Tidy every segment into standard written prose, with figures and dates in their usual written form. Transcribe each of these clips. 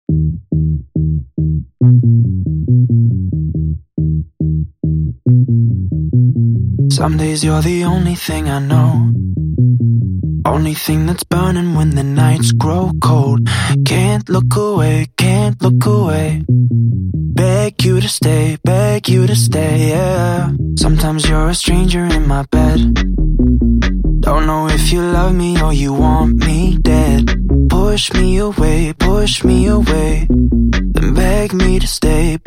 Some days you're the only thing I know, only thing that's burning when the nights grow cold. Can't look away, can't look away. Beg you to stay, yeah. Sometimes you're a stranger in my bed. Don't know if you love me or you want me dead. Push me away, then beg me to stay,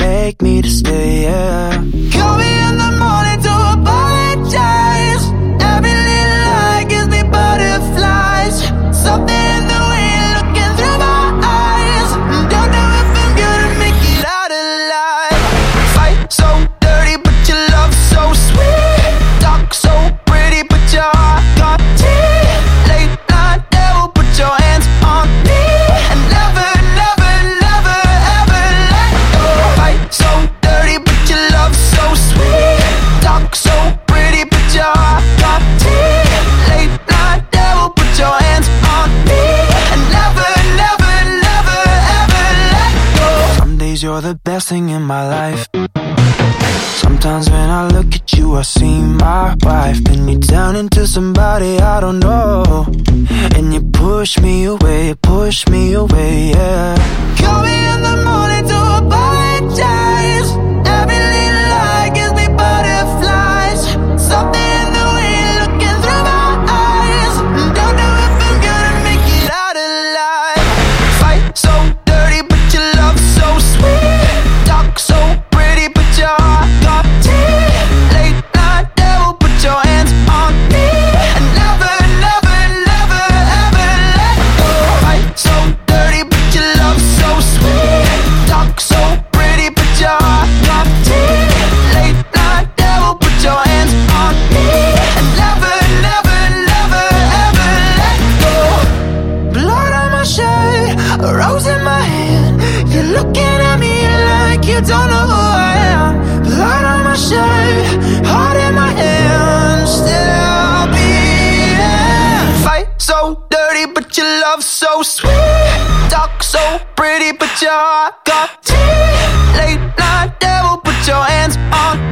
yeah. Call me in the morning to apologize. Every little lie gives me butterflies. Something in the way you're looking through my eyes. Don't know if I'm gonna make it out alive. Fight so dirty, but your love so sweet. Talk so pretty, but your heart got teeth. Late night devil, put your hands on me. And never, never, never, ever let go. Fight so dirty, but your love so sweet. Talk so pretty, but your heart got teeth. Late night devil, put your hands on me. And never, never, never, ever let go. Some days you're the best thing in my life. Sometimes when I look at you, I see my wife. Then you turn into somebody I don't know, and you push me away, yeah. Call me in the morning to apologize. Every little lie gives me butterflies. Something in the way you're looking through my eyes. Don't know if I'm gonna make it out alive. Fight so dirty, but your love so sweet. Talk so pretty, but your heart got teeth. Late night devil, put your hands on me. And never, never, never, ever let go. Fight so dirty, but your love so sweet. Talk so pretty, but your heart got teeth. Late night devil, put your hands on me. And never, never, never, ever let go. Blood on my shirt, a rose in my hand. You're looking at me like you don't know who I am. Blood on my shirt, heart in my hand, still beating. Fight so dirty, but your love so sweet. Talk so pretty, but your heart got teeth. Late night devil, put your hands on